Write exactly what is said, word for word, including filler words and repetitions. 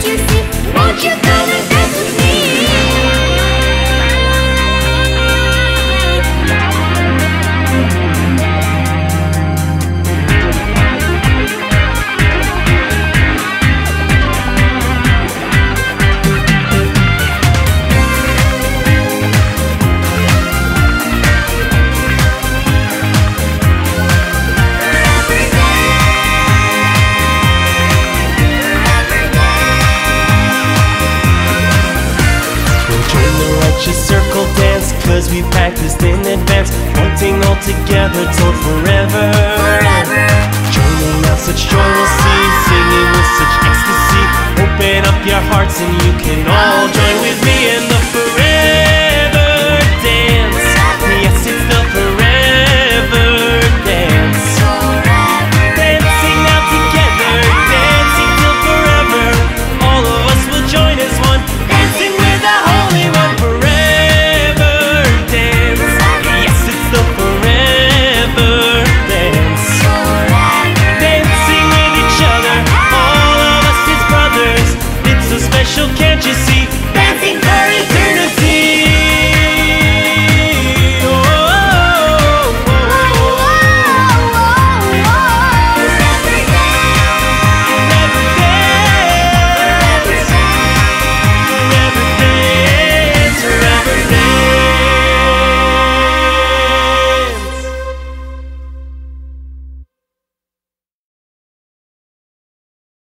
Can't you see? Won't you come and dance with me? Just circle dance, cause we practiced in advance, wanting all together, told forever. Forever. Joining out, such joy we'll see, singing with such ecstasy. Open up your hearts and you can all join with me in the forever.